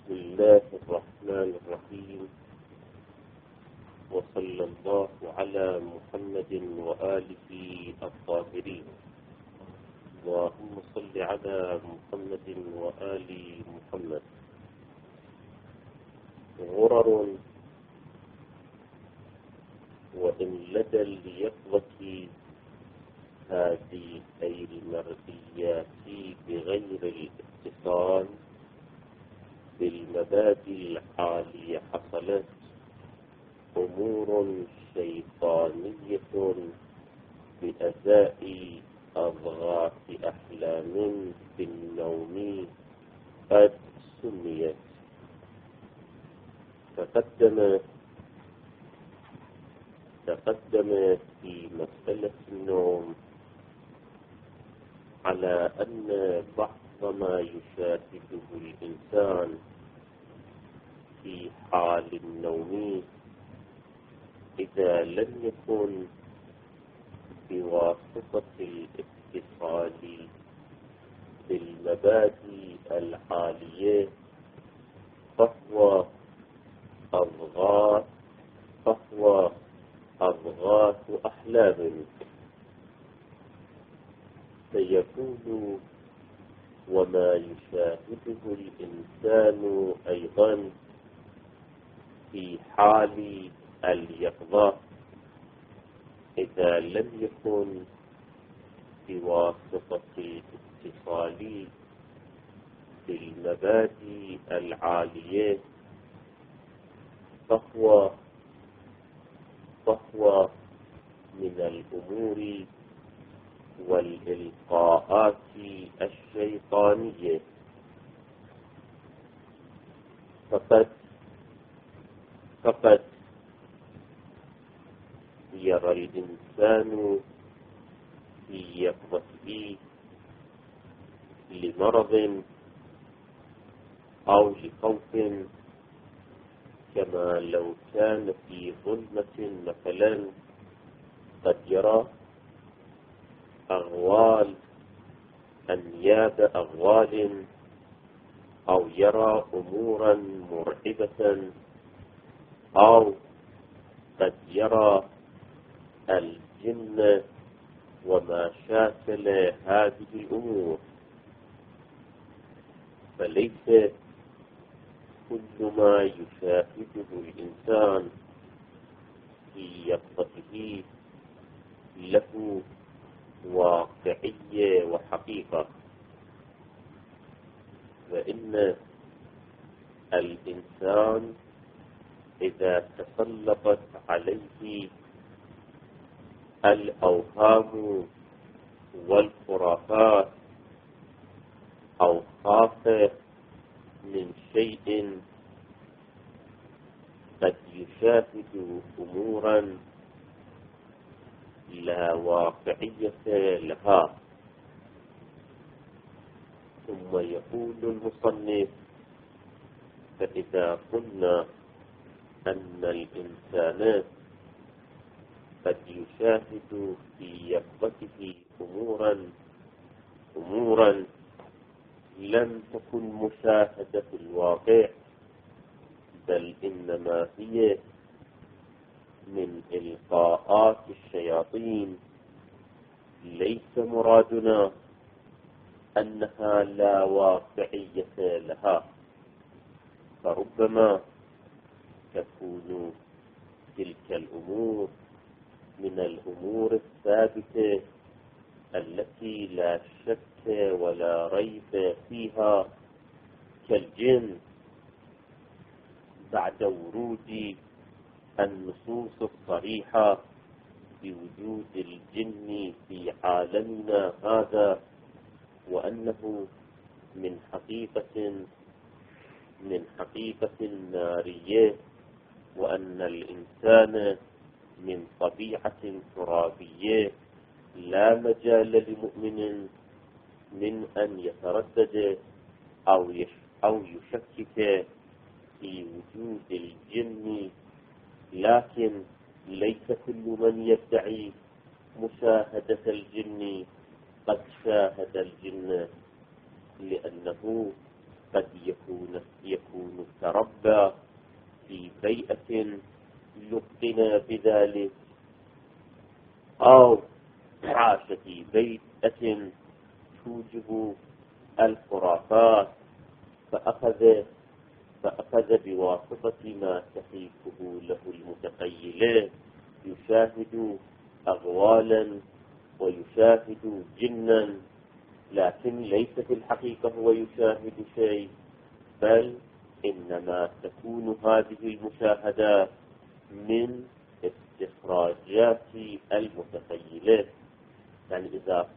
بسم الله الرحمن الرحيم، وصلى الله على محمد وآله الطاهرين. اللهم صل على محمد وآل محمد. غرر وإن لدى اليقظة هذه أي المرئيات بغير الاتصال بالمبادئ العالية حصلت أمور شيطانية بأداء أضغاث أحلام في النوم قد سميت. تقدم في مسألة النوم على أن بعض ما يشاهده الإنسان في حال النوم إذا لم يكن بواسطة الاتصال بالمبادئ العالية فهو أضغاث أحلام. سيكون وما يشاهده الإنسان أيضا في حال اليقظة إذا لم يكن بواسطة الاتصال بالمبادئ العالية فهو من الأمور والإلقاءات الشيطانية. فقد يرى الإنسان في يقظته لمرض أو لخوف، كما لو كان في ظلمة مثلا قد يرى أنياب أغوال أو يرى أمورا مرعبة أو قد يرى الجن وما شاكل هذه الأمور. فليس كل ما يشاهده الإنسان في يقظته له واقعية وحقيقة، فإن الإنسان إذا تسلطت عليه الأوهام والخرافات أو خاف من شيء قد يشاهد أمورا لا واقعية لها. ثم يقول المصنف: فإذا قلنا أن الإنسان قد يشاهد في يقظته أمورا لم تكن مشاهدة في الواقع، بل إنما هي من إلقاءات الشياطين، ليس مرادنا أنها لا واقعية لها، فربما تكون تلك الأمور من الأمور الثابتة التي لا شك ولا ريب فيها، كالجن، بعد ورود النصوص الصريحة بوجود الجن في عالمنا هذا، وأنه من حقيقة نارية، وأن الإنسان من طبيعة ترابية، لا مجال لمؤمن من أن يتردد أو يشكك في وجود الجن. لكن ليس كل من يدعي مشاهدة الجن قد شاهد الجن، لأنه قد يكون تربى في بيئة لقن بذلك، أو عاش في بيئة توجب الخرافات فأخذ بواسطة ما تحيكه له المتخيلات يشاهد أغوالا ويشاهد جنا، لكن ليس في الحقيقة هو يشاهد شيء، بل إنما تكون هذه المشاهدات من استخراجات المتخيلات. يعني إذا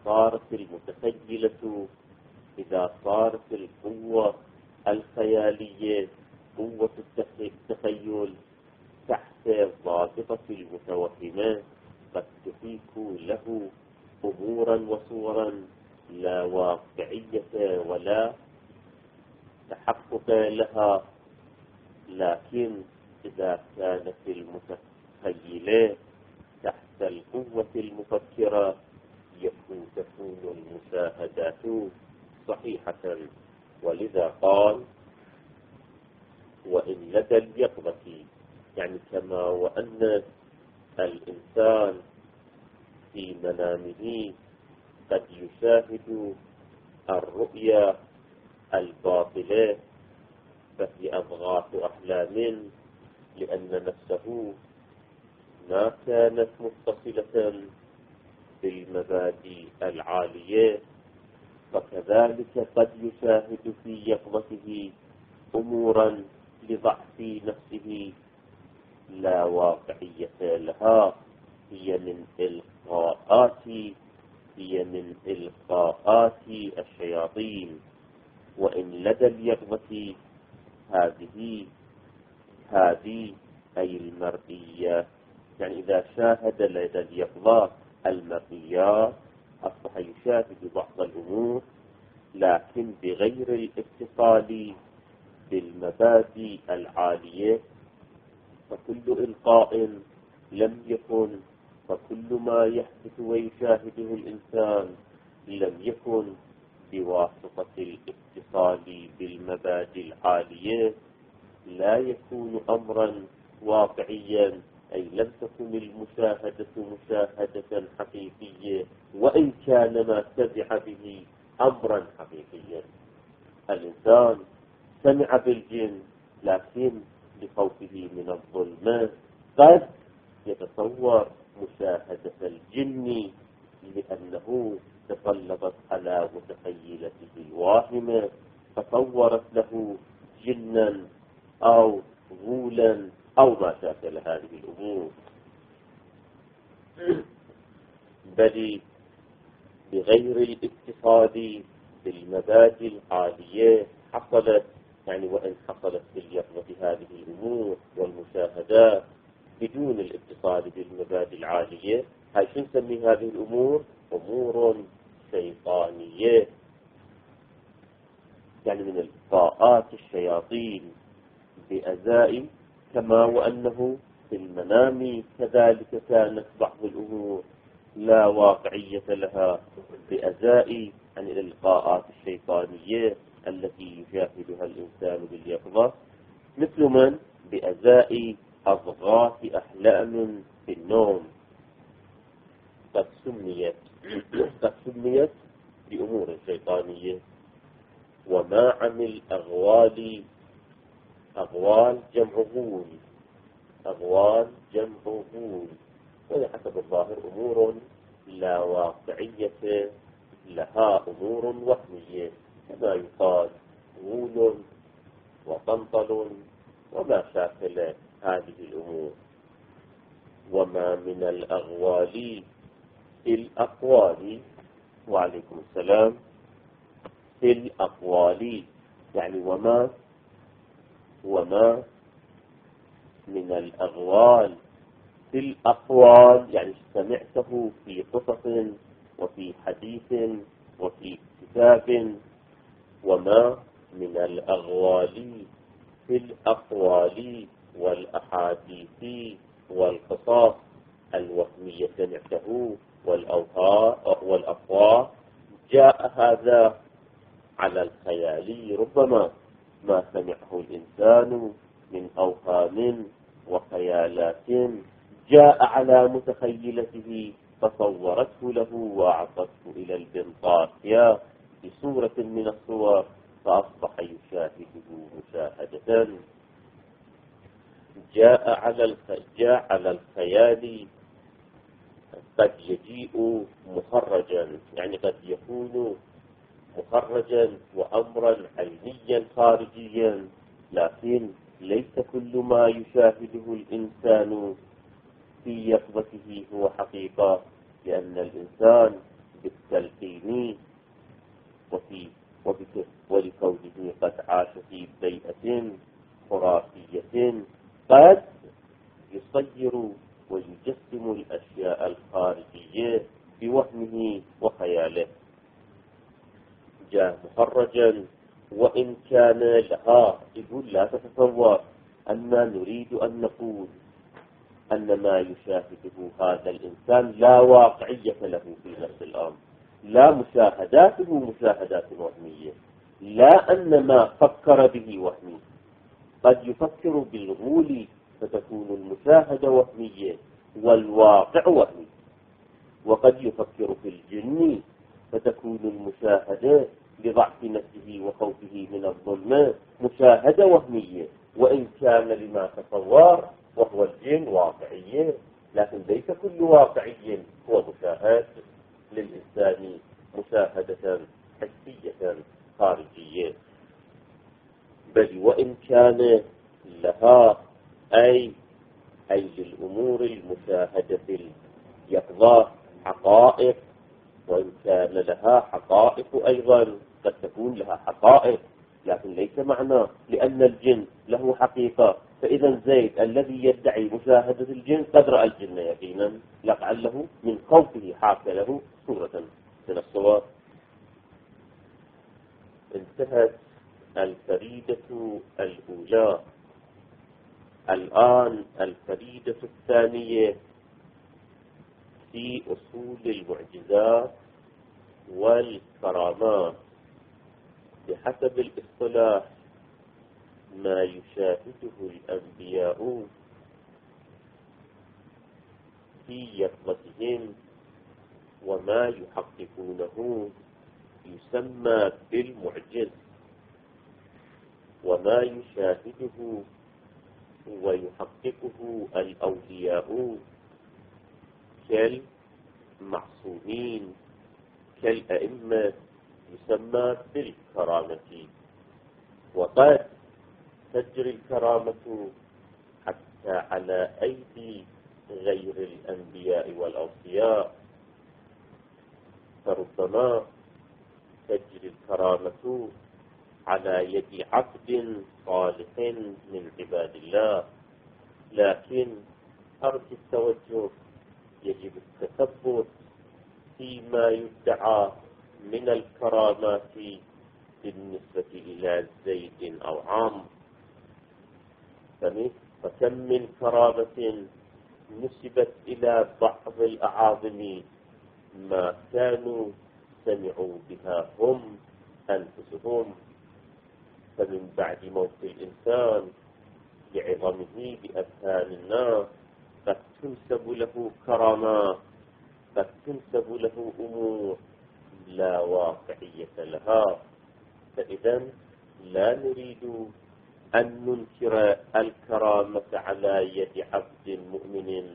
صارت القوة الخيالية قوة التخيل تحت ضابطة المتوهمات، قد تحيك له أمورا وصورا لا واقعية ولا تحقق لها. لكن إذا كانت المتخيلات تحت القوة المفكرة تكون المشاهدات صحيحة. ولذا قال وإن لدى اليقظة، يعني كما وأن الإنسان في منامه قد يشاهد الرؤيا الباطلة فهي أضغاث أحلام، لأن نفسه ما كانت متصلة بالمبادئ العالية، فكذلك قد يشاهد في يقظته أمورا لضعف نفسه لا واقعية لها، هي من إلقاءات الشياطين. وإن لدى اليقظة هذه أي المرئية، يعني إذا شاهد لدى اليقظة المرئيات أصبح يشاهد بعض الأمور لكن بغير الاتصال بالمبادئ العالية، فكل إلقاء لم يكن، فكل ما يحدث ويشاهده الإنسان لم يكن بواسطة الاتصال بالمبادئ العالية لا يكون أمرا واقعيا، أي لم تكن المشاهدة مشاهدة حقيقية وإن كان ما سمع به أمرا حقيقيا. الإنسان سمع بالجن لكن لخوفه من الظلمات قد يتصور مشاهدة الجن لأنه تسلطت على متخيلته الواهمة فصورت له جنا أو غولا أو ما شاكل هذه الأمور، بل بغير الاتصال بالمبادئ العالية حصلت، يعني وإن حصلت في اليقظة هذه الأمور والمشاهدات بدون الاتصال بالمبادئ العالية، هاي شو نسمي هذه الأمور؟ أمور شيطانية، يعني من الطاقات الشياطين بأزاء، كما وأنه في المنام كذلك كانت بعض الأمور لا واقعية لها بأزاء عن الإلقاءات الشيطانية التي يشاهدها الإنسان باليقظة، مثل من بأزاء أضغاث أحلام في النوم قد سميت بأمور شيطانية. وما عن الأغوال، أغوال جمع غول، وهي حسب الظاهر أمور لا واقعية لها، أمور وهمية، كما يقال غول وطنطل وما شاكل هذه الأمور. وما من الأغوال في الأقوال، وعليكم السلام، في الأقوال، يعني وما من الأغوال في الأقوال، يعني سمعته في قصص وفي حديث وفي كتاب. وما من الأغوال في الأقوال والأحاديث والقصص الوهمية سمعته والأفواه، جاء هذا على الخيال ربما، ما سمعه الإنسان من أوهام وخيالات جاء على متخيلته فصورته له وأعطته إلى البنطاسيا بصورة من الصور، فأصبح يشاهده مشاهدة. جاء على الخيال قد يجيء مخرجا، يعني قد يكون مخرجا وأمرا علميا خارجيا، لكن ليس كل ما يشاهده الإنسان في يقظته هو حقيقة، لأن الإنسان بالتلقين ولكونه قد عاش في بيئة خرافية قد يصير ويجسم الأشياء الخارجية بوهمه وخياله. جاء مخرجا وإن كان لها، يقول لا تتصور أننا نريد أن نقول أن ما يشاهده هذا الإنسان لا واقعية له في نفس الأمر، لا مشاهداته مشاهدات وهمية، لا أن ما فكر به وهمي. قد يفكر بالغول فتكون المشاهدة وهمية والواقع وهمي، وقد يفكر في الجن فتكون المشاهدة لضعف نفسه وخوفه من الظلمة مشاهدة وهمية، وإن كان لما تصور وهو الجن واقعية، لكن ليس كل واقعي هو مشاهد للإنسان مشاهدة حسية خارجية، بل وإن كان لها أي للأمور المشاهدة اليقظة حقائق، وإن كان لها حقائق أيضا قد تكون لها حقائق، لكن ليس معنى لأن الجن له حقيقة فإذا زيد الذي يدعي مشاهدة الجن قد رأى الجن يقينا، لعله من خوفه حاك له صورة من الصور. انتهت الفريدة الأولى. الآن الفريدة الثانية في أصول المعجزات والكرامات. بحسب الاصطلاح ما يشاهده الأنبياء في يقظتهم وما يحققونه يسمى بالمعجز، وما يشاهده ويحققه الأولياء كالمعصومين كالأئمة يسمى بالكرامة. وقد تجري الكرامة حتى على أيدي غير الأنبياء والأوصياء، فربما تجري الكرامة على يد عبد صالح من عباد الله، لكن أرجو التوجه، يجب التثبت فيما يدعى من الكرامات بالنسبة إلى زيد أو عمرو. فكم من كرامة نسبت إلى بعض الأعاظم ما كانوا سمعوا بها هم أنفسهم، فمن بعد موت الإنسان لعظمه بأذهان الناس قد تنسب له كرامات، قد تنسب له أمور لا واقعية لها. فإذا لا نريد أن ننكر الكرامة على يد عبد مؤمن،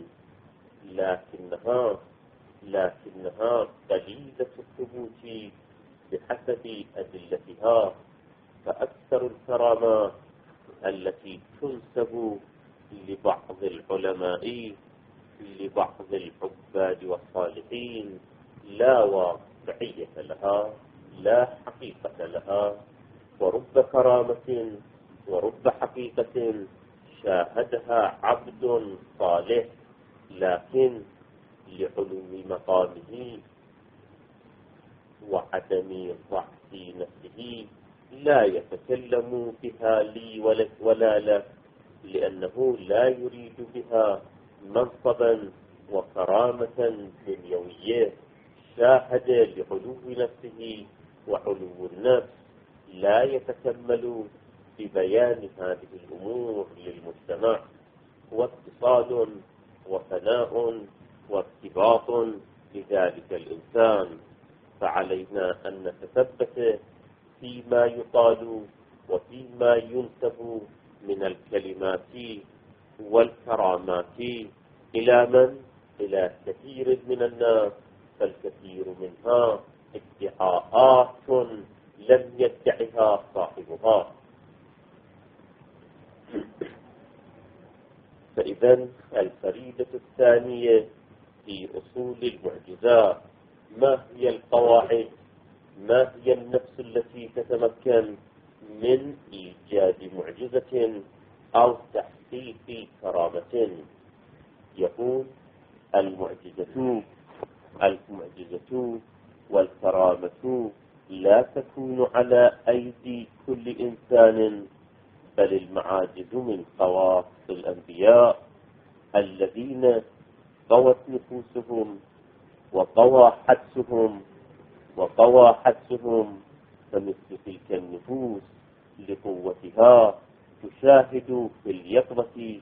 لكنها قليلة الثبوت بحسب أدلتها. فأكثر الكرامات التي تنسب لبعض العلماء لبعض العباد والصالحين لا واقعية لها، لا حقيقة لها. ورب كرامة ورب حقيقة شاهدها عبد صالح، لكن لعلو مقامه وعدم ضعف نفسه لا يتكلم بها لي ولا لك، لأنه لا يريد بها منصبا وكرامة دنيوية. شاهد لعلو نفسه وعلو النفس، لا يتكمل ببيان هذه الأمور للمجتمع، هو اتصال وثناء وارتباط لذلك الإنسان. فعلينا أن نتثبت فيما يقال وفيما ينسب من الكلمات والكرامات إلى من؟ إلى كثير من الناس، فالكثير منها ادعاءات لم يدعها صاحبها. فإذا الفريدة الثانية في أصول المعجزات، ما هي القواعد، ما هي النفس التي تتمكن من إيجاد معجزة أو تحقيق كرامة؟ يقول المعجزة والكرامة لا تكون على أيدي كل إنسان، بل المعاجز من خواص الأنبياء الذين قوت نفوسهم وقوى حدسهم، فمثل تلك النفوس لقوتها تشاهد في اليقظة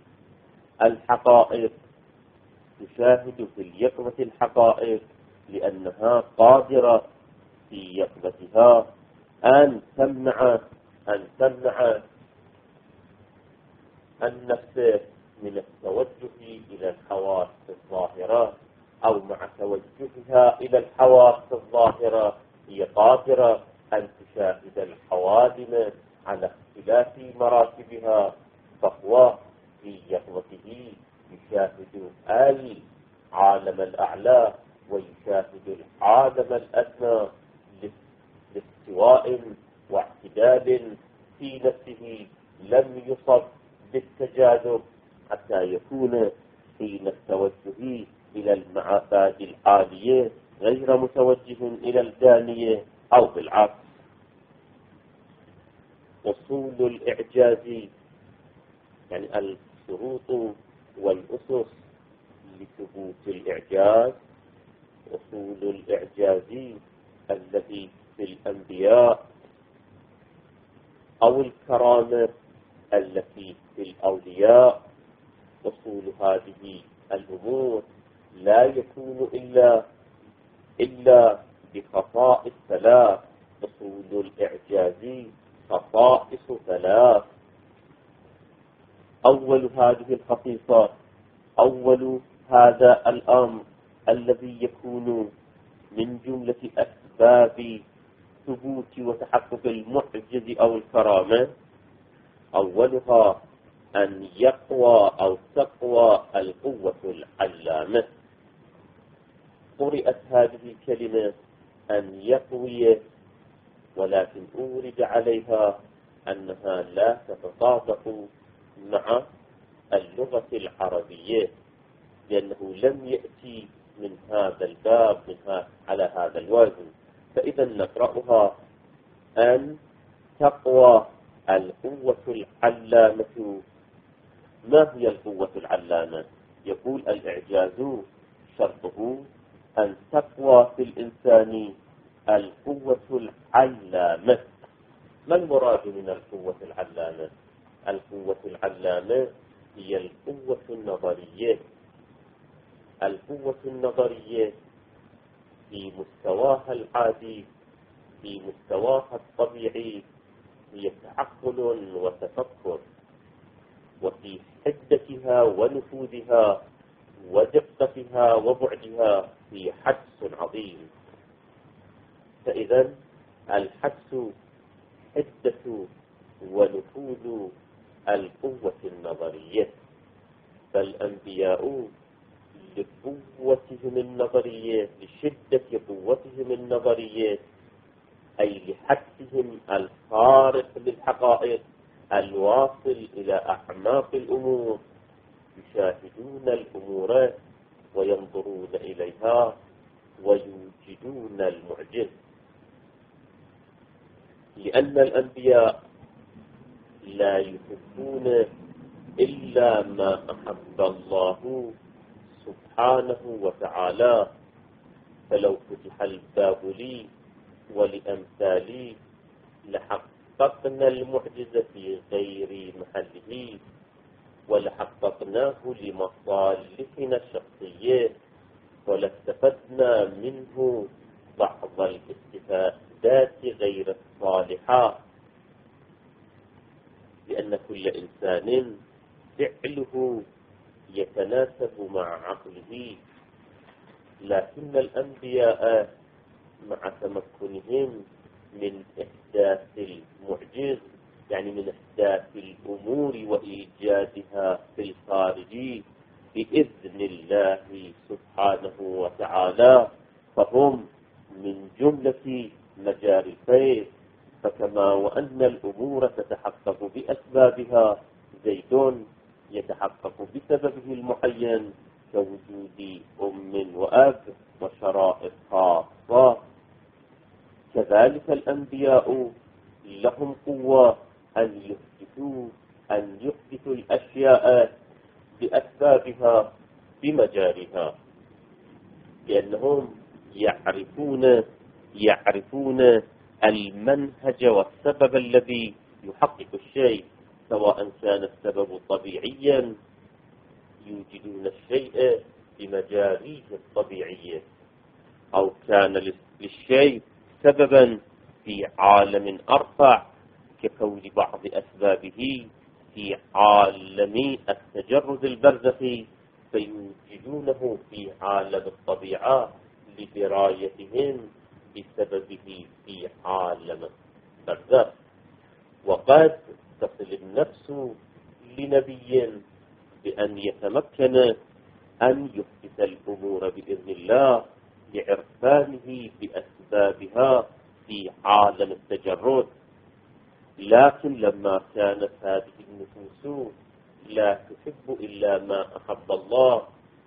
الحقائق، لأنها قادرة في يقظتها أن تمنع النفس من التوجه إلى الحواس الظاهرة، أو مع توجهها إلى الحواس الظاهرة هي قادرة أن تشاهد الحوادث على اختلاف مراتبها، فهو في يقظته يشاهد العالم الأعلى ويشاهد العالم الأدنى لاستواء واعتدال في نفسه لم يصب بالتجاذب، حتى يكون حين التوجه إلى المعابد العالية غير متوجه إلى الدانية أو بالعكس. أصول الإعجاز يعني الشروط والأسس لثبوت الإعجاز، أصول الإعجاز التي في الأنبياء أو الكرامة التي في الأولياء، أصول هذه الأمور لا يكون إلا بخصائص ثلاث. أصول الإعجاز خصائص ثلاث. أول هذه الخصيصة، أول هذا الأمر الذي يكون من جملة أسباب ثبوت وتحقق المعجز أو الكرامة، أولها أن يقوى أو تقوى القوة العلامة. قرأت هذه الكلمة أن يقوي، ولكن أورد عليها أنها لا تتطابق مع اللغة العربية، لأنه لم يأتي من هذا الباب على هذا الوزن. فإذا نقرأها أن تقوى القوة العلامة. ما هي القوة العلامة؟ يقول الإعجاز شرطه أن تقوى في الإنسان القوة العلامة. ما المراد من القوة العلامة؟ القوة العلامة هي القوة النظرية. القوة النظرية في مستواها العادي، في مستواها الطبيعي، هي تعقل وتفكر، وفي حدتها ونفوذها ودقتها وبعدها في حدس عظيم. فإذا الحدس حدة ونفوذ القوة النظرية، فالأنبياء لقوتهم النظرية، لشدة قوتهم النظرية، أي لحدسهم الخارق للحقائق الواصل إلى أعماق الأمور، يشاهدون الأمور وينظرون إليها ويوجدون المعجز. لأن الأنبياء لا يحبون إلا ما أحب الله سبحانه وتعالى. فلو فتح الباب لي ولأمثالي لحققنا المعجزة في غير محله، ولحققناه لمصالحنا الشخصية، ولاستفدنا منه بعض الاستفادات غير الصالحة، لأن كل إنسان فعله يتناسب مع عقله. لكن الأنبياء مع تمكنهم من إحداث المعجز، يعني من إحداث الأمور وإيجادها في الخارج بإذن الله سبحانه وتعالى، فهم من جملة مجاري الخير. فكما وأن الأمور تتحقق بأسبابها، زيد يتحقق بسببه المعين كوجود أم وأب وشرائط خاصة. كذلك الأنبياء لهم قوة أن يحدثوا الأشياء بأسبابها بمجاريها، لأنهم يعرفون المنهج والسبب الذي يحقق الشيء، سواء كان السبب طبيعيا يوجدون الشيء بمجاريه الطبيعية، أو كان للشيء سببا في عالم أرفع ككون بعض أسبابه في عالم التجرد البرزخي، فيوجدونه في عالم الطبيعة لدرايتهم بسببه في عالم البرزخ. وقد تصل النفس لنبي بأن يتمكن أن يحدث الأمور بإذن الله لعرفانه بأسبابها في عالم التجرد. لكن لما كانت هذه النفوس لا تحب إلا ما أحب الله،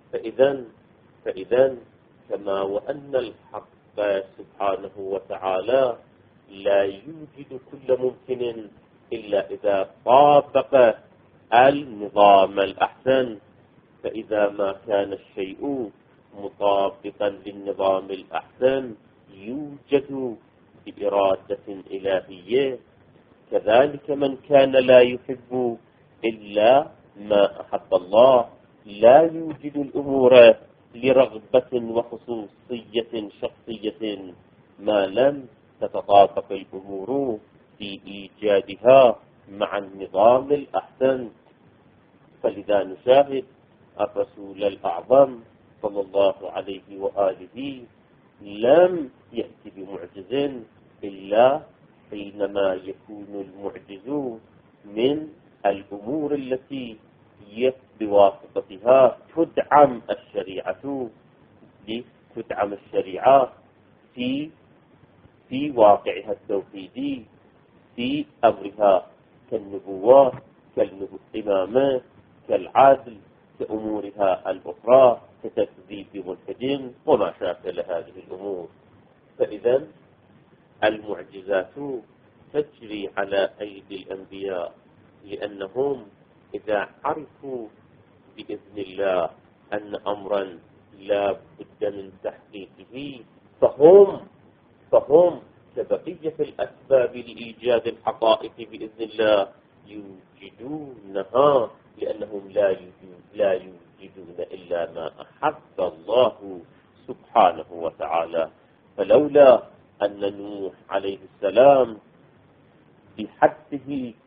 فإذا كما وأن الحق سبحانه وتعالى لا يوجد كل ممكن إلا إذا طابق النظام الأحسن، فإذا ما كان الشيء مطابقا للنظام الأحسن يوجد بإرادة إلهية. كذلك من كان لا يحب إلا ما أحب الله لا يوجد الأمور لرغبة وخصوصية شخصية ما لم تتطابق الأمور في إيجادها مع النظام الأحسن. فلذا نشاهد الرسول الأعظم صلى الله عليه وآله لم يأتي بمعجز إلا حينما يكون المعجز من الأمور التي بواسطتها تدعم الشريعة في واقعها التوحيدي في أمرها، كالنبوة كالإمامة كالعدل كأمورها الأخرى كتكذيب ملحدين وما شاكل هذه الأمور. فإذا المعجزات تجري على أيدي الأنبياء، لأنهم إذا عرفوا بإذن الله أن أمرا لا بد من تحقيقه فهم كبقية الأسباب لإيجاد الحقائق بإذن الله يوجدونها، لأنهم لا يوجدون إلا ما أحب الله سبحانه وتعالى. فلولا أن نوح عليه السلام بحثه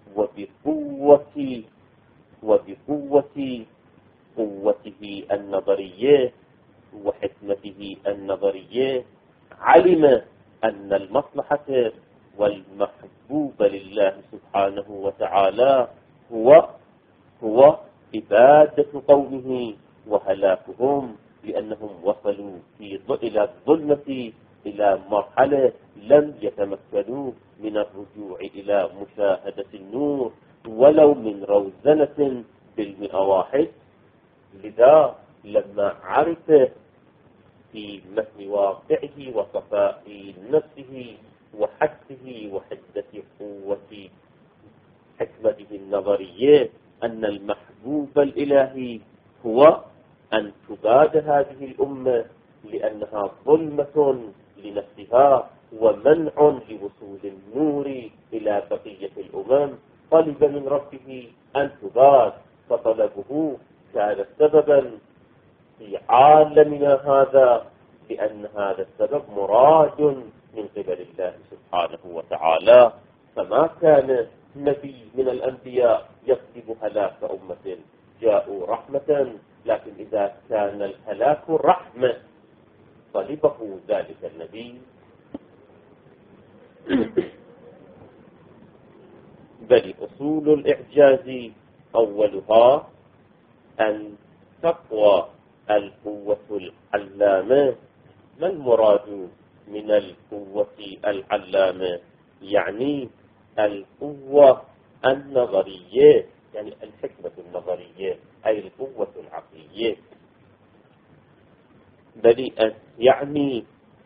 قوته النظرية وحكمته النظرية علم أن المصلحة والمحبوب لله سبحانه وتعالى هو إبادة قومه وهلاكهم، لأنهم وصلوا إلى الظلمة إلى مرحلة لم يتمكنوا من الرجوع إلى مشاهدة النور ولو من روزنة بالمئة. لذا لما عرف في متن واقعه وصفاء نفسه وحثه وحدة قوة حكمته النظرية أن المحبوب الإلهي هو أن تباد هذه الأمة لأنها ظلمة لنفسها ومنع لوصول النور إلى بقية الأمم، طلب من ربه أن تبات، فطلبه كان سببا في عالمنا هذا، لأن هذا السبب مراد من قبل الله سبحانه وتعالى. فما كان نبي من الأنبياء يطلب هلاك أمة، جاءوا رحمة، لكن إذا كان الهلاك رحمة طلبه ذلك النبي. بل أصول الإعجاز أولها أن تقوى القوة العلامة. ما المراد من القوة العلامة؟ يعني القوة النظرية، يعني الحكمة النظرية، أي القوة العقلية. بل يعني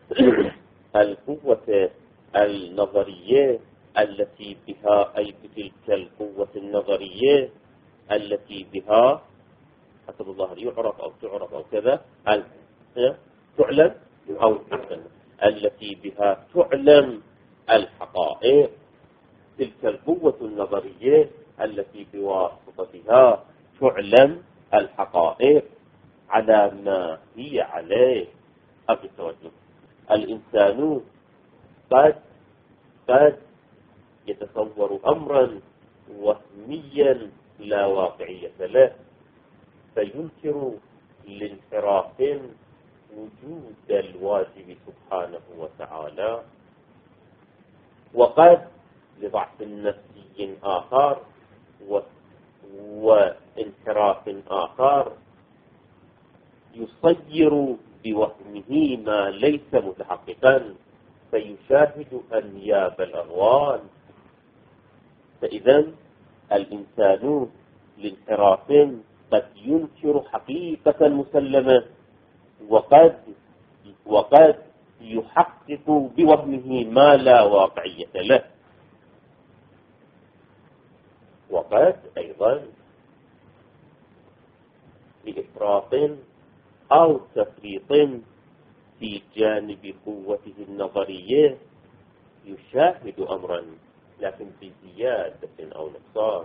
القوة النظرية التي بها، أي بتلك القوة النظرية التي بها حسب الظاهر يعرف أو تعرف أو كذا، تعلم أو تعلم، التي بها تعلم الحقائق. تلك القوة النظرية التي بواسطتها تعلم الحقائق على ما هي عليه. أبي التوجه، الإنسان قد يتصور أمرا وهميا لا واقعية له، فينكر لانحراف وجود الواجب سبحانه وتعالى، وقد لضعف نفسي آخر وانحراف آخر يصير بوهمه ما ليس متحققا، فيشاهد أنياب الأغوال. فإذا الإنسان لانحراف قد ينكر حقيقة مسلمة، وقد يحقق بوهمه ما لا واقعية له، وقد أيضا لإفراط أو تفريط في جانب قوته النظرية يشاهد أمرا لكن بزيادة أو نقصان،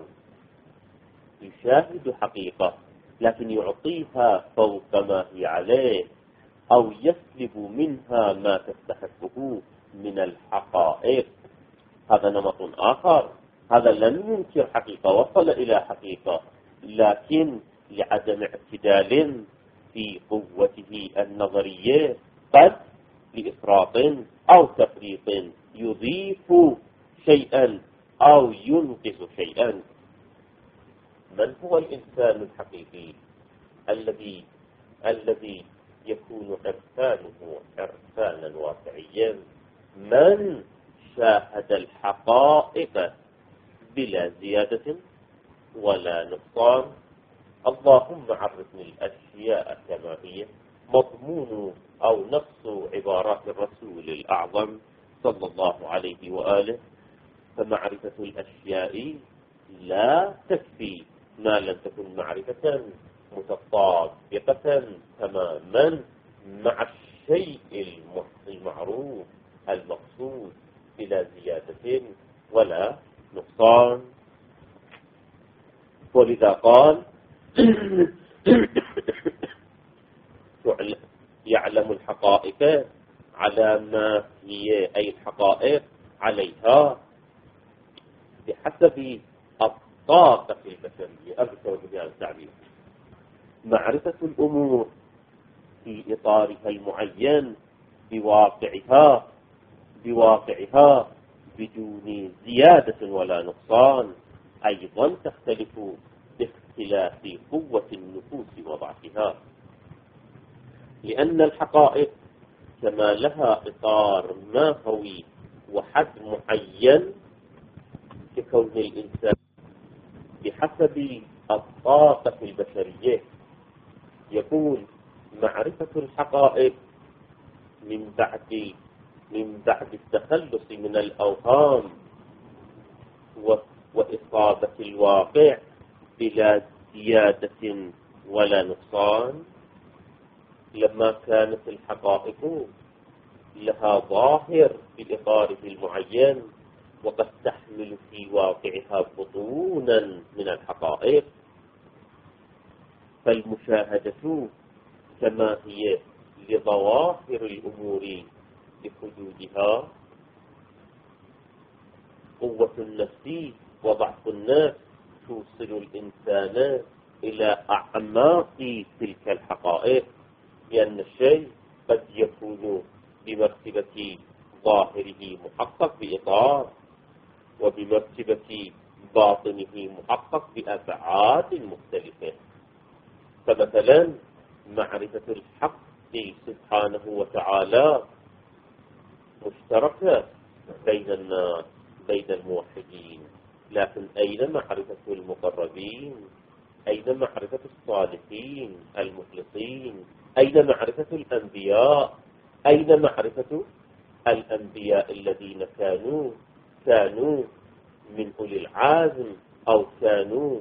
يشاهد حقيقة لكن يعطيها فوق ما هي عليه، أو يسلب منها ما تستحقه من الحقائق. هذا نمط آخر. هذا لم ينكر حقيقة، وصل إلى حقيقة، لكن لعدم اعتدال في قوته النظرية، قد لإفراط أو تفريط يضيف شيئا أو ينقص شيئا. من هو الإنسان الحقيقي الذي يكون عرفانا واقعيا؟ من شاهد الحقائق بلا زيادة ولا نقصان. اللهم عرفني الأشياء كما هي، مضمون أو نص عبارات الرسول الأعظم صلى الله عليه وآله. فمعرفة الأشياء لا تكفي ما لم تكن معرفة متطابقة تماما مع الشيء المعروف المقصود بلا زيادة ولا نقصان. ولذا قال يعلم الحقائق على ما هي، أي الحقائق عليها بحسب الطاقة البشرية. أذكر بهذا التعبير. معرفة الأمور في إطارها المعين بواقعها بدون زيادة ولا نقصان أيضا تختلف باختلاف قوة النفوس وضعفها، لأن الحقائق كما لها إطار ماهوي وحد معين ككون الإنسان بحسب الطاقة البشرية. يقول معرفة الحقائق من بعد التخلص من الأوهام وإصابة الواقع بلا زيادة ولا نقصان. لما كانت الحقائق لها ظاهر بإطاره المعين، وقد تحمل في واقعها بطونا من الحقائق. فالمشاهدة كما هي لظواهر الأمور بحدودها، قوة النفس وضعف النفس توصل الإنسان إلى أعماق تلك الحقائق، لأن الشيء قد يكون بمرتبة ظاهره محقق بإطار، وبمرتبة باطنه محقق بأبعاد مختلفة. فمثلا معرفة الحق سبحانه وتعالى مشتركة بين الناس، بين الموحدين، لكن أين معرفة المقربين؟ أين معرفة الصالحين المخلصين؟ أين معرفة الأنبياء؟ أين معرفة الأنبياء الذين كانوا من أولي العزم، أو كانوا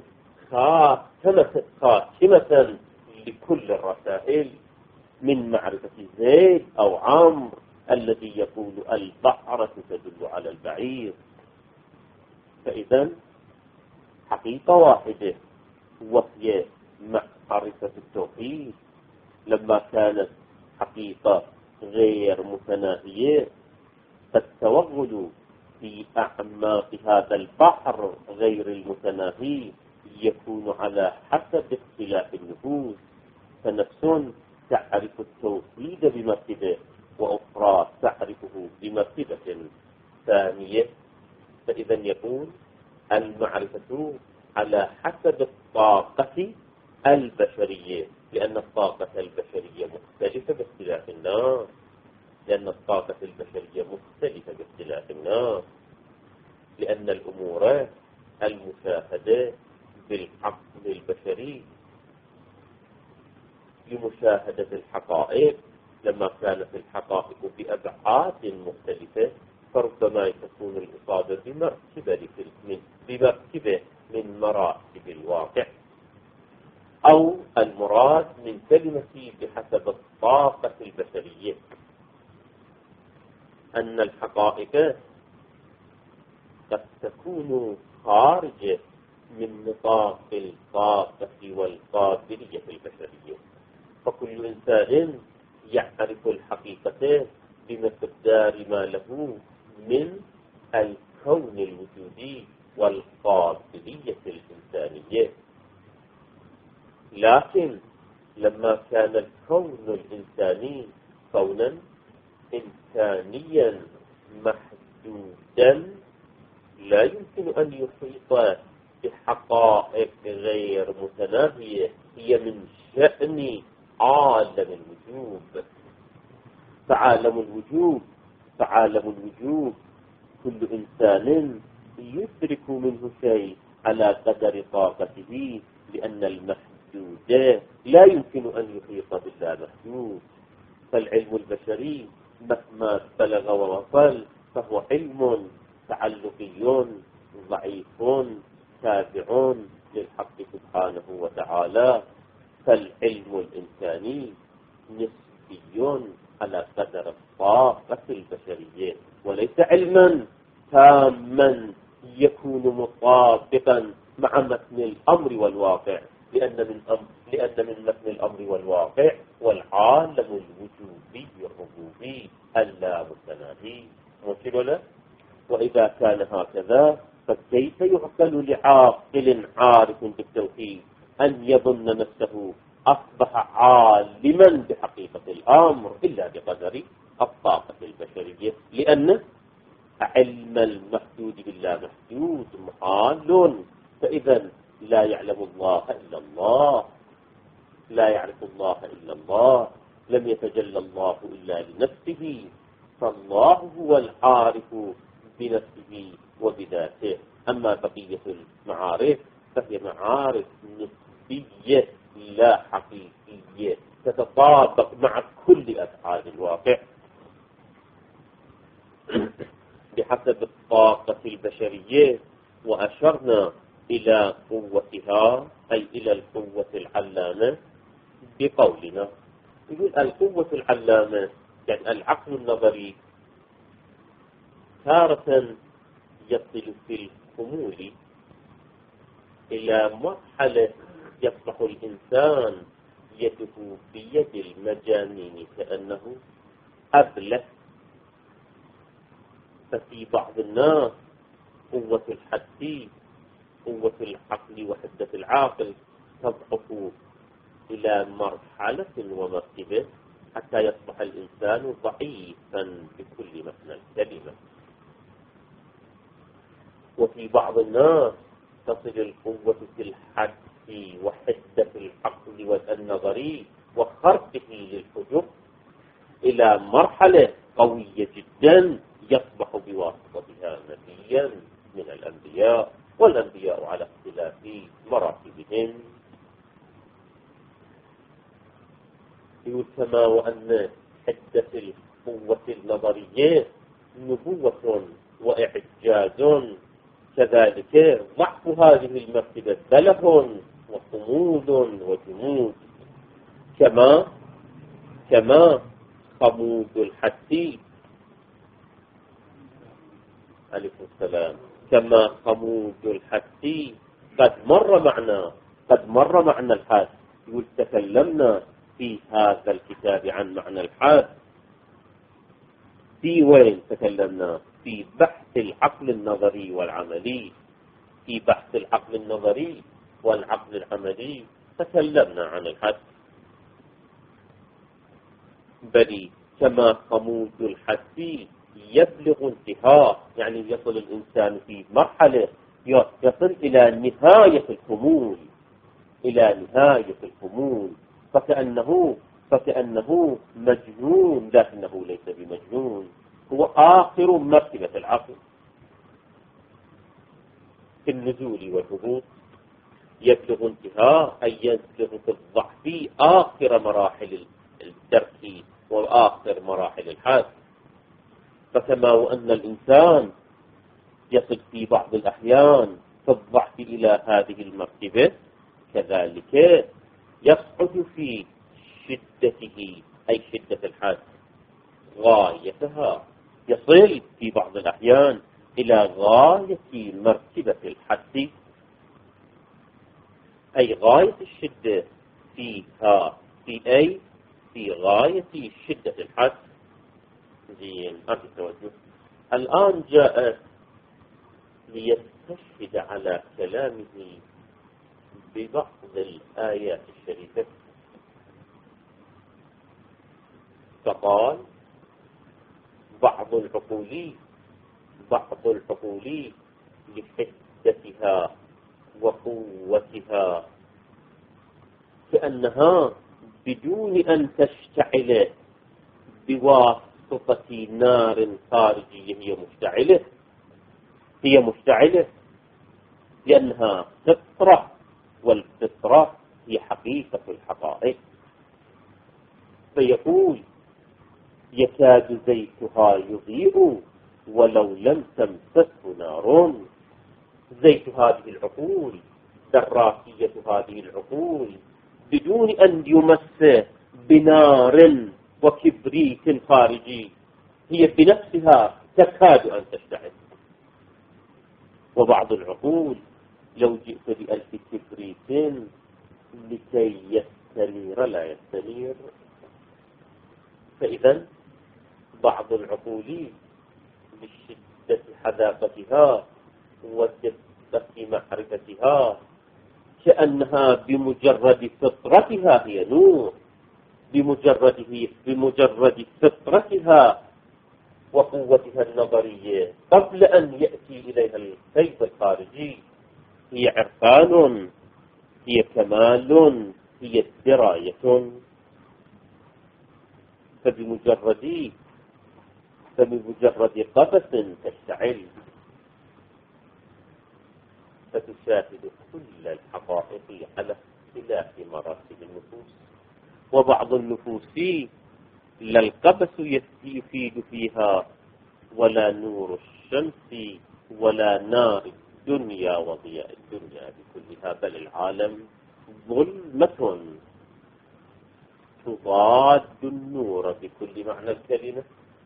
خاتمة لكل الرسائل، من معرفة زيد أو عمرو الذي يقول البعرة تدل على البعير. فإذا حقيقة واحدة وهي معرفة التوحيد، لما كانت حقيقة غير متناهية، فالتوغل في أعماق هذا البحر غير المتناهي يكون على حسب اختلاف النفوس. فنفس تعرف التوحيد بمرتبة، وأخرى تعرفه بمرتبة ثانية. فإذا يكون المعرفة على حسب الطاقة البشرية، لأن الطاقة البشرية مختلفة باختلاف الناس، لأن الأمور المشاهدة بالعقل البشري لمشاهدة الحقائق، لما كانت الحقائق بأبعاد مختلفة، فربما تكون الإصابة بمرتبة من مراتب الواقع، أو المراد من كلمة بحسب الطاقة البشرية، أن الحقائق قد تكون خارجة من نطاق الطاقة والقابلية البشرية. فكل إنسان يعرف الحقيقة بمقدار ما له من الكون الوجودي والقابلية الإنسانية. لكن لما كان الكون الإنساني كونا إنسانيا محدودا، لا يمكن أن يحيط بحقائق غير متناهية هي من شأن عالم الوجود. فعالم الوجود كل إنسان يدرك منه شيء على قدر طاقته، لأن المحدود لا يمكن أن يحيط بالله محدود. فالعلم البشري مهما بلغ ووصل فهو علم تعلقي ضعيف تابع للحق سبحانه وتعالى. فالعلم الإنساني نسبي على قدر الطاقة البشرية، وليس علما تاما يكون مطابقا مع متن الأمر والواقع، لأن من متن الأمر والواقع والعالم الوجودي الربوبي اللامتناهي. ممكن ولا؟ وإذا كان هكذا فكيف يعقل لعاقل عارف بالتوحيد أن يظن نفسه أصبح عالما بحقيقة الأمر إلا بقدر الطاقة البشرية؟ لأن علم المحدود بالله محدود محال. فإذا لا يعلم الله إلا الله، لا يعرف الله إلا الله، لم يتجلى الله إلا لنفسه، فالله هو العارف بنفسه وبذاته. أما بقية المعارف فهي معارف نسبية لا حقيقية تتطابق مع كل أفعال الواقع بحسب الطاقة البشرية. وأشرنا إلى قوتها أي إلى القوة العلامة بقولنا، يقول القوة العلامة يعني العقل النظري تارة يصل في الخمول إلى مرحلة يصبح الإنسان يده بيد المجانين كأنه أبله. ففي بعض الناس قوة الحد، قوة العقل وحدة العاقل تضعف إلى مرحلة ومرتبة حتى يصبح الإنسان ضعيفا بكل معنى الكلمة. وفي بعض الناس تصل القوة في الحد وحدة العقل والنظري وخرقه للحجب إلى مرحلة قوية جدا يصبح بواسطتها نبيا من الأنبياء، والأنبياء على اختلاف مراتبهم. يقول كما وأن حدة القوة النظرية نبوة وإعجاز، كذلك ضعف هذه المرتبة بله وصمود وجمود. كما خمود الحد، عليكم السلام، كما خمود الحد قد مر معنى الحد. يقول تكلمنا في هذا الكتاب عن معنى الحد. في وين تكلمنا؟ في بحث العقل النظري والعملي. في بحث العقل النظري والعقل العملي تكلمنا عن الحد. بل كما خمود الحد يبلغ انتهاء، يعني يصل الإنسان في مرحلة يصل إلى نهاية الخمول، فكأنه مجنون، لكنه ليس بمجنون، هو آخر مرتبة العقل في النزول والهبوط. يبلغ انتهاء أي يبلغ في الضعف آخر مراحل الدرك وآخر مراحل الحد. فكما وأن الإنسان يصل في بعض الأحيان في الضعف إلى هذه المرتبة، كذلك يصعد في شدته أي شدة الحد غايتها، يصل في بعض الأحيان إلى غاية مرتبة الحد، أي غاية الشدة فيها في غاية شدة الحد. زين، هذا التوجه. الآن جاء ليستشهد على كلامه ببعض الآيات الشريفة، فقال بعض العقول لحدتها وقوتها كأنها بدون أن تشتعل بواسطة نار خارجية هي مشتعلة لأنها فطرة، والفطرة هي حقيقة الحقائق. فيقول يكاد زيتها يضيء ولو لم تمسسه نار. زيت هذه العقول، دراكية هذه العقول، بدون أن يمس بنار وكبريت خارجي، هي بنفسها تكاد أن تشتعل. وبعض العقول لو جئت بألف كبريت لكي يستنير لا يستنير. فإذا بعض العقول بشدة حذاقتها ودقة معرفتها كأنها بمجرد فطرتها هي نور، بمجرد فطرتها وقوتها النظرية قبل أن يأتي إليها الكيف الخارجي هي عرفان، هي كمال، هي دراية. فبمجرد قفص تشتعل، فتشاهد كل الحقائق على اختلاف مراتب النفوس. وبعض النفوس لا القبس يفيد فيها ولا نور الشمس ولا نار الدنيا وضياء الدنيا بكلها، بل العالم ظلمة تضاد النور بكل معنى الكلمة.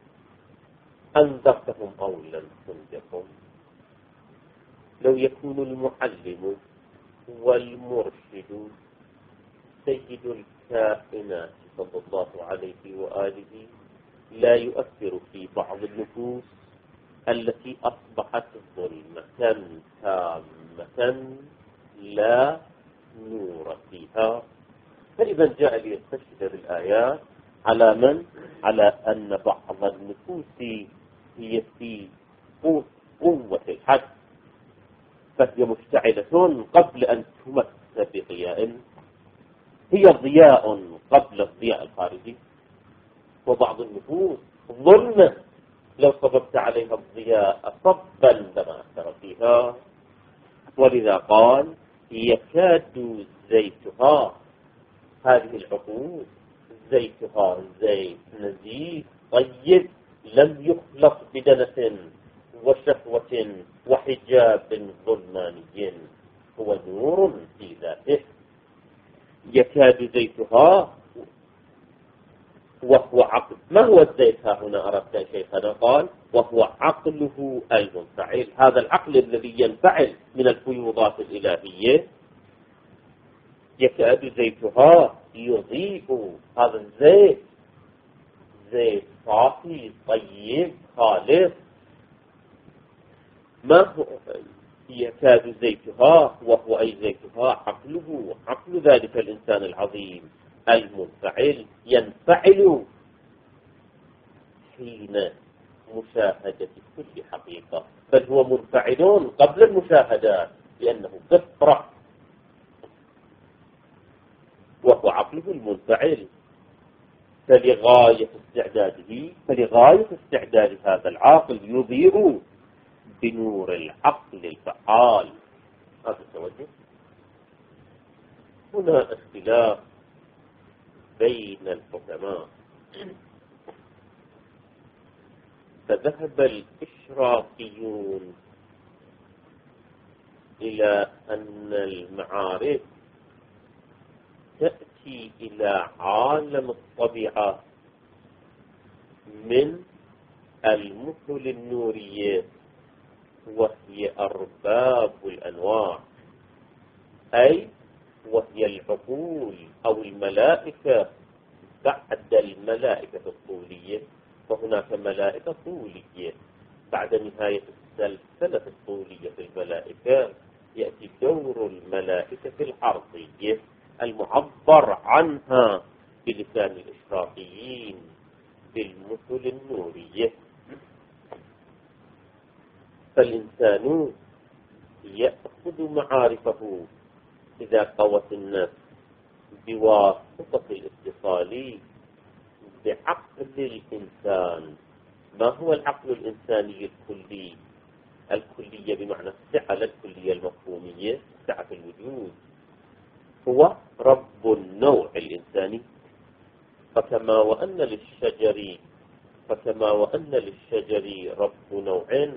أنذرتهم أو لم تنذرهم. لو يكون المعلم والمرشد سيد الكائنات صلى الله عليه وآله لا يؤثر في بعض النفوس التي أصبحت ظلمة تامة لا نور فيها، فإذا جاء ليستشهد الآيات على من؟ على أن بعض النفوس هي في قوة الحد، فهي مشتعلة قبل أن تمس بضياء، هي ضياء قبل الضياء الخارجي. وبعض النفوس ظلمة لو صببت عليها الضياء صبا لما أثر فيها. ولذا قال يكاد زيتها، هذه العقول زيتها زيت نزيف طيب لم يخلط بدنس وشهوة وحجاب ظلماني، هو نور في ذاته. يكاد زيتها وهو عقل. ما هو الزيت هنا أردت شيخنا؟ قال وهو عقله المنفعل، هذا العقل الذي ينفعل من الفيوضات الإلهية. يكاد زيتها يضيء، هذا الزيت زيت صافي طيب خالص. ما هو يكاد زيتها وهو أي زيتها عقله، عقل ذلك الإنسان العظيم المنفعل، ينفعل حين مشاهدة كل حقيقة، بل هو منفعل قبل المشاهدات لأنه فطرة، وهو عقله المنفعل. فلغاية استعداد هذا العاقل يضيء بنور العقل الفعال. هذا التوجه. هنا اختلاف بين الحكماء، فذهب الإشراقيون إلى أن المعارف تأتي إلى عالم الطبيعة من المثل النورية، وهي أرباب الأنواع، أي وهي العقول أو الملائكة بعد الملائكة الطولية. فهناك ملائكة طولية بعد نهاية السلسلة الطولية في الملائكة يأتي دور الملائكة العرضية المعبر عنها بلسان الإشراقيين بالمثل النورية. فالإنسان يأخذ معارفه إذا قوت النفس بواسطة الاتصال بعقل الإنسان. ما هو العقل الإنساني الكلي؟ الكلية بمعنى السعة، لا الكلية المفهومية، سعة الوجود، هو رب النوع الإنساني. فكما وأن للشجر رب نوع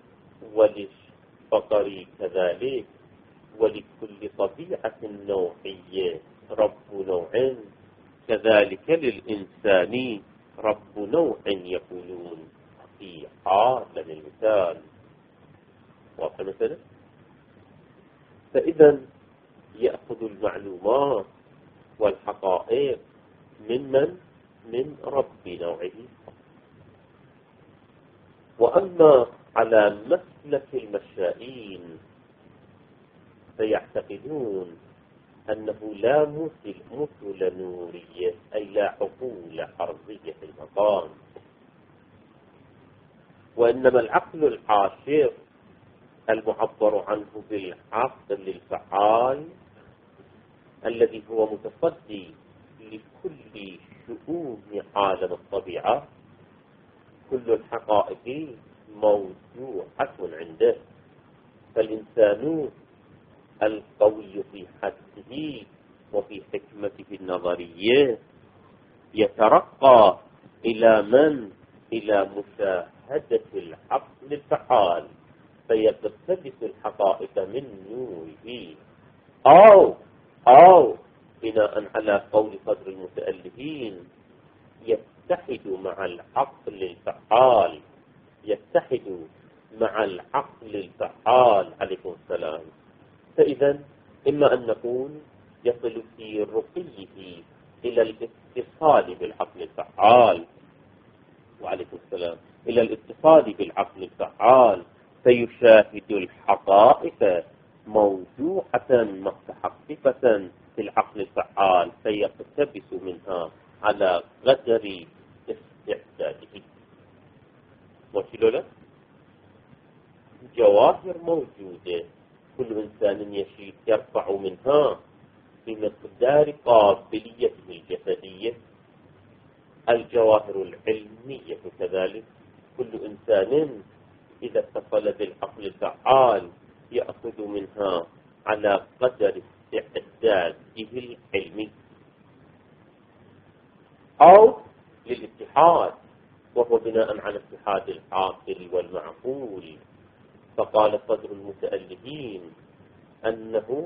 وللبقر كذلك، ولكل طبيعة نوعية رب نوع، كذلك للإنسان رب نوع يقولون في عالم المثال. واضح مثلا؟ فإذا يأخذ المعلومات والحقائق من رب نوعه. وأما على مسلك المشائين فيعتقدون أنه لا مثل نورية، أي لا عقول أرضية في المقام، وإنما العقل العاشر المعبر عنه بالعقل الفعال الذي هو متصدي لكل شؤون عالم الطبيعة، كل الحقائق موضوعة عنده. فالإنسان القوي في حده وفي حكمته النظرية يترقى إلى من؟ إلى مشاهدة العقل الفعال، فيقتبس الحقائق من نوره، أو بناء على قول صدر المتألفين يتحد مع العقل الفعال، يتحد مع العقل الفعال عليكم السلام. فإذا إما أن نقول يصل في رقيه إلى الاتصال بالعقل الفعال، وعليكم السلام، إلى الاتصال بالعقل الفعال فيشاهد الحقائق موضوعة متحققة في العقل الفعال فيقتبس منها على قدر استعداده. وشلولا جواهر موجودة كل إنسان يشيد يرفع منها بمقدار قابليته الجسدية. الجواهر العلمية كذلك كل إنسان إذا اتصل بالعقل الفعال يأخذ منها على قدر استعداده العلمي. أو للاتحاد، وهو بناء على اتحاد العاقل والمعقول. فقال صدر المتألفين أنه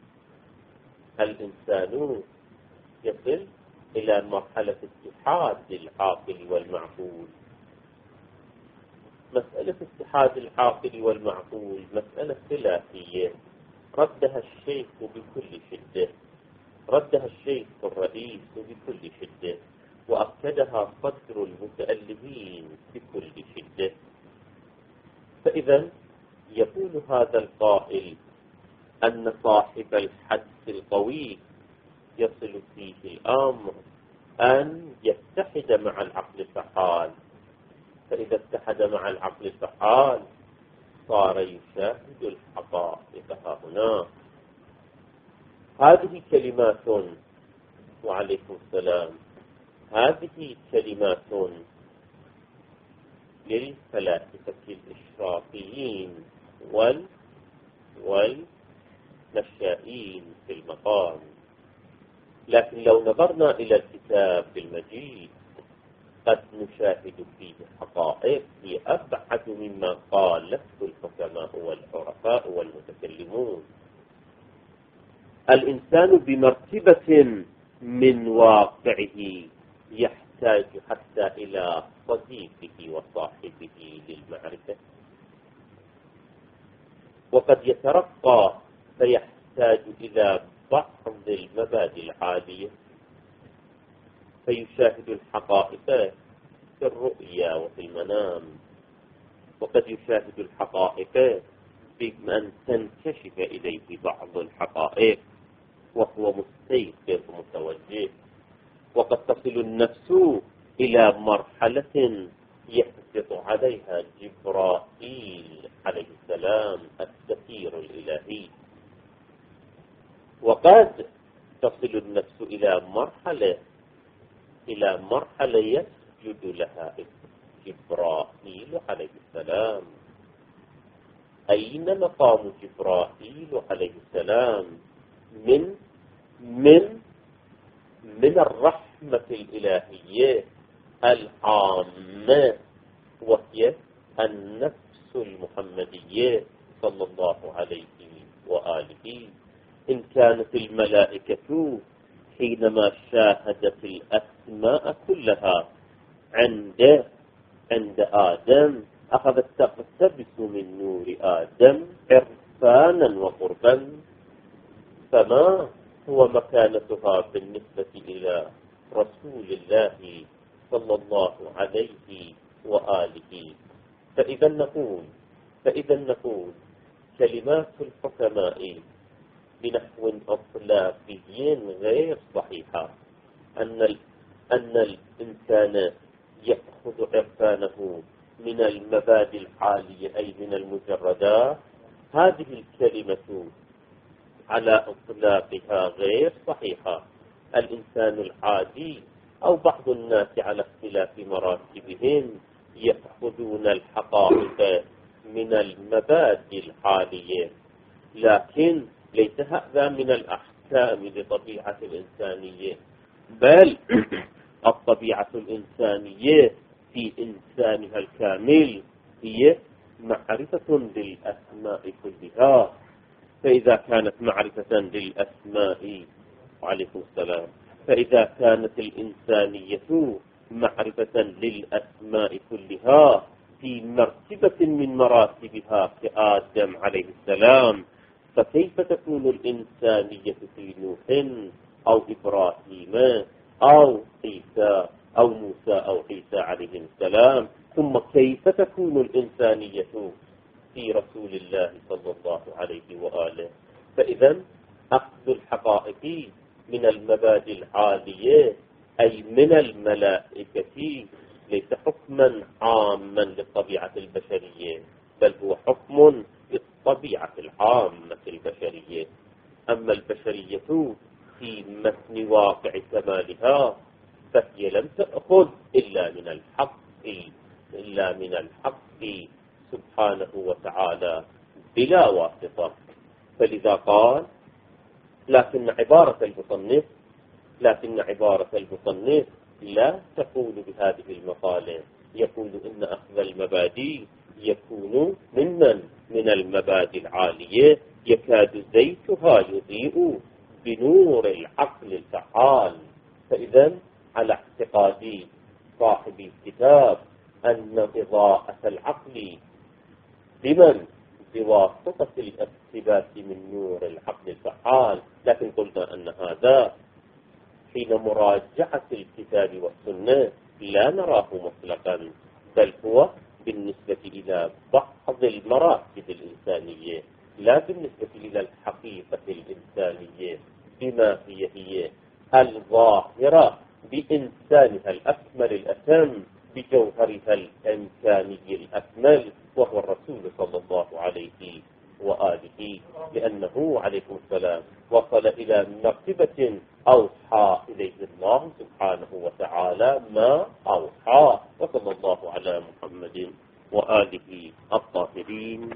الإنسان يصل إلى مرحلة اتحاد العاقل والمعقول. مسألة اتحاد العاقل والمعقول مسألة خلافية ردها الشيخ بكل شدة، ردها الشيخ الرئيس بكل شدة، وأكدها صدر المتألفين بكل شدة. فإذا يقول هذا القائل أن صاحب الحد القوي يصل فيه الأمر أن يتحد مع العقل الفعال، فإذا اتحد مع العقل الفعال صار يشاهد الحقائق هنا. هذه كلمات، وعليكم السلام، هذه كلمات للفلاسفة الإشرافيين والمشائين في المقام. لكن لو نظرنا إلى الكتاب المجيد قد نشاهد فيه حقائق هي أبعد مما قالته الحكماء والعرفاء والمتكلمون. الإنسان بمرتبة من واقعه يحتاج حتى إلى صديقه وصاحبه للمعرفة، وقد يترقى فيحتاج إلى بعض المبادئ العالية فيشاهد الحقائق في الرؤيا وفي المنام، وقد يشاهد الحقائق بأن تنكشف إليه بعض الحقائق وهو مستيقظ متوجه، وقد تصل النفس إلى مرحلة يحدث عليها جبرائيل عليه السلام السفير الإلهي، وقد تصل النفس إلى مرحلة يسجد لها جبرائيل عليه السلام. أين مقام جبرائيل عليه السلام من الرحمة الإلهية العامة، وهي النفس المحمدية صلى الله عليه وآله. إن كانت الملائكة حينما شاهدت الأسماء كلها عند آدم أخذت تقتبس من نور آدم عرفانا وقربا، فما هو مكانتها بالنسبة إلى رسول الله صلى الله عليه وآله؟ فإذا نقول كلمات الحكماء بنحو إطلاقي غير صحيحة، أن الإنسان يأخذ عرفانه من المبادئ العالية أي من المجردات. هذه الكلمة على إطلاقها غير صحيحة. الإنسان العادي أو بعض الناس على اختلاف مراتبهم يأخذون الحقائق من المبادئ العالية، لكن ليس هذا من الأحكام لطبيعة الإنسانية، بل الطبيعة الإنسانية في إنسانها الكامل هي معرفة للأسماء كلها. فإذا كانت معرفة للأسماء وعليكم السلام. فإذا كانت الإنسانية معرفة للأسماء كلها في مرتبة من مراتبها كآدم عليه السلام، فكيف تكون الإنسانية في نوح أو إبراهيم أو عيسى أو موسى أو عيسى عليه السلام؟ ثم كيف تكون الإنسانية في رسول الله صلى الله عليه وآله؟ فإذا أخذ الحقائق من المبادئ العالية أي من الملائكة ليس حكما عاما للطبيعة البشرية، بل هو حكم للطبيعة العامة البشرية. أما البشرية في متن واقع كمالها فهي لم تأخذ إلا من الحق سبحانه وتعالى بلا واسطة. فلذا قال لكن عبارة المصنف لا تقول بهذه المقالة، يقول إن أخذ المبادئ يكون من المبادئ العالية يكاد زيتها يضيء بنور العقل الفعال. فإذا على اعتقاد صاحب الكتاب أن إضاءة العقل بواسطة الاقتباس من نور العقل الفعال، لكن قلنا أن هذا حين مراجعة الكتاب والسنة لا نراه مطلقا، بل هو بالنسبة إلى بعض المراتب الإنسانية، لا بالنسبة إلى الحقيقة الإنسانية بما هي الظاهرة بإنسانها الأكمل الأتم، بجوهرها الإمكاني الأكمل، وهو الرسول صلى الله عليه وآله، لأنه عليكم السلام وصل إلى مرتبة أوحى إليه الله سبحانه وتعالى ما أوحى. وصلى الله على محمد وآله الطاهرين.